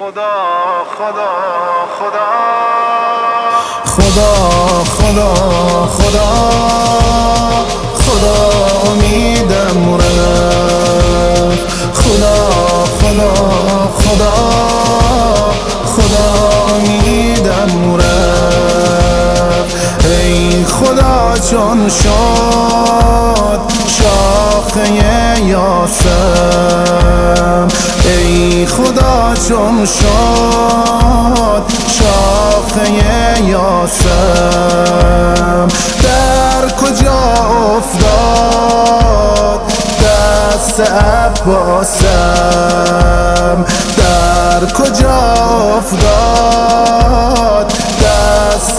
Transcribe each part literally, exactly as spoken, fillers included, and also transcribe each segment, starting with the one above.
خدا خدا خدا خدا خدا خدا خدا امیدم رفت خدا خدا خدا خدا امیدم رفت ای خدا چون شد شاخه یاسم ای خدا چون شد شاخه یاسم در کجا افتاد دست عباسم در کجا افتاد دست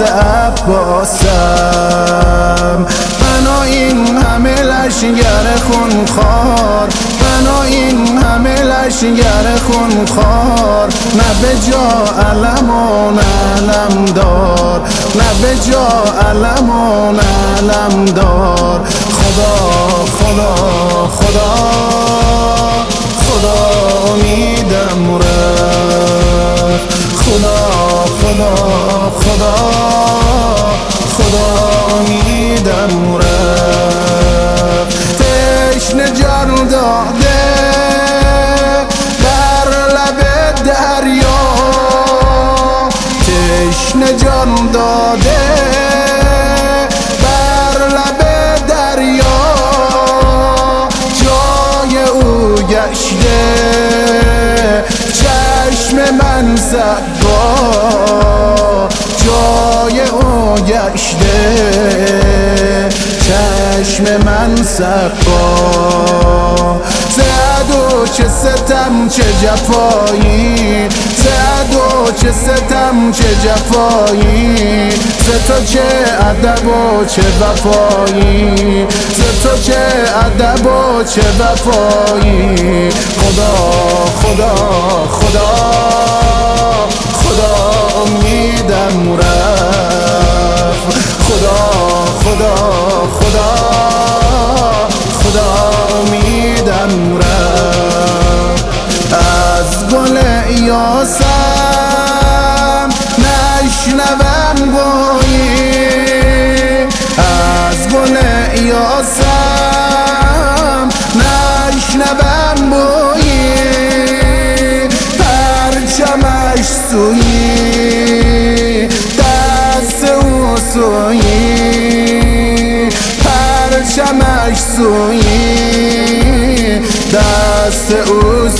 عباسم بنا این همه لشگر خونخوار بنا این همه لشگر خونخوار نه به جا علم و نه علم دار نه به جا علم و نه علم دار خدا خدا خدا خدا امیدم رفت خدا خدا خدا خدا امیدم رفت تشنه جان داده بر لب دریا تشنه جان داده بر لب دریا جای او گشته چشم من سقا جای او گشته چشم من سقا زد و چه ستم چه جفایی زد و چه ستم چه جفایی ز تو چه ادب و چه وفایی ز تو چه ادب و چه وفایی خدا خدا خدا خدا امیدم رفت خدا خدا خدا خدا امیدم رفت از گل یاسم نشنوم گویی از گل یاسم نشنوم بویی پرچمش سویی دست او سویی پرچمش سویی دست او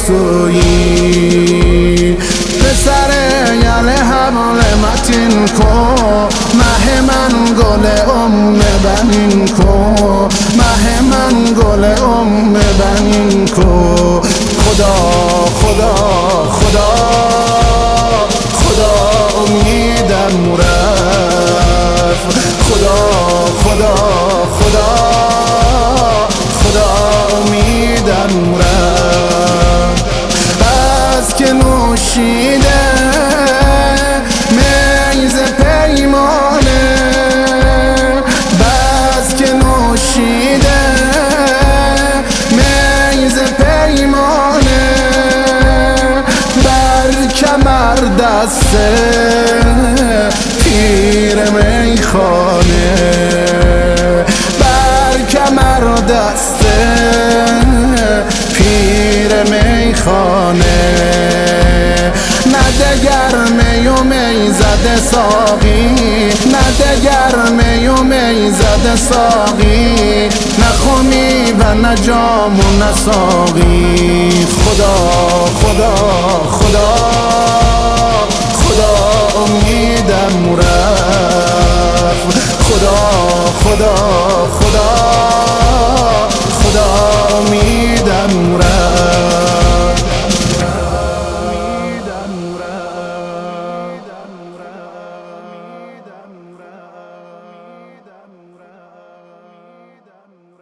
سویی پسر یل حمل متین کو مه من گل ام بنین کو مه من گل ام بنین کو خدا خدا خدا خدا امیدم رفت خدا خدا خدا خدا امیدم رفت از که نوشیده میز پیمانه بس که نوشیده میز پیمانه بر کمر دسته پیر میخانه بر کمر دسته پیر میخانه نه دگر می و می زده ساقی نه دگر می و می زده ساقی نه خمی و نه جام و نه ساقی خدا خدا خدا خدا امیدم رفت خدا خدا